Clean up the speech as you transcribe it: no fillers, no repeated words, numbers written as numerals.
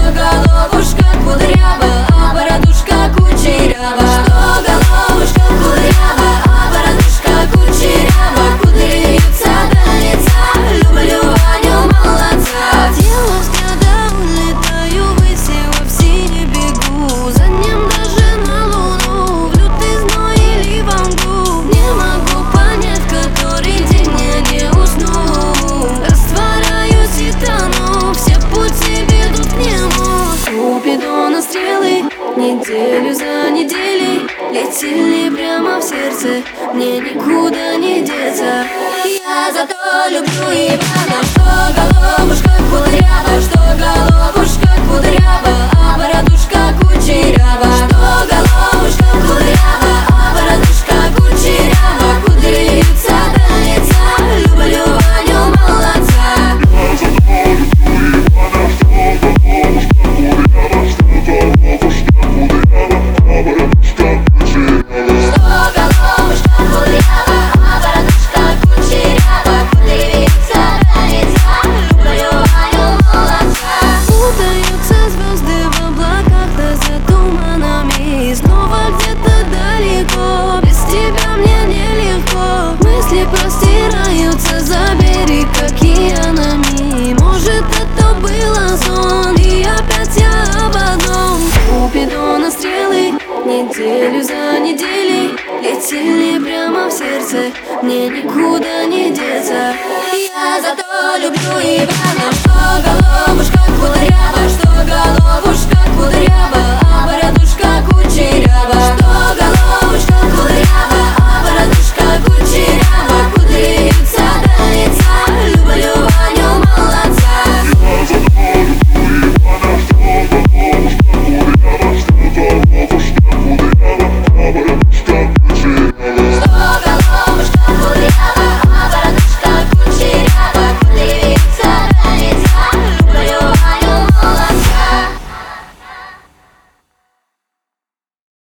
головушка кудрява, а бородушка кучерява. Что головушка кудрява, а бородушка кучерява. Кудри вьются до лица, люблю Ваню молодца. Тело взгляда улетаю ввысь, в сине бегу. За ним даже на луну, в лютый зной или в мглу. Не могу понять, который день я не усну. Растворяюсь и тону, все пути ведут к нему. Купидона стрелы неделю за неделей летели прямо в сердце, мне никуда не деться. Я зато люблю Ивана, что головушка кудрява, что головушка кудрява, а бородушка кучерява. Что головушка кудрява, а бородушка кучерява. Кудри вьются до лица, люблю Ваню молодца. Простираются за берег океанами. Может, это было сон, и опять я об одном. Купидона стрелы неделю за неделей летели прямо в сердце, мне никуда не деться. Я зато люблю Ивана, что головушка кудрява, что головушка кудрява.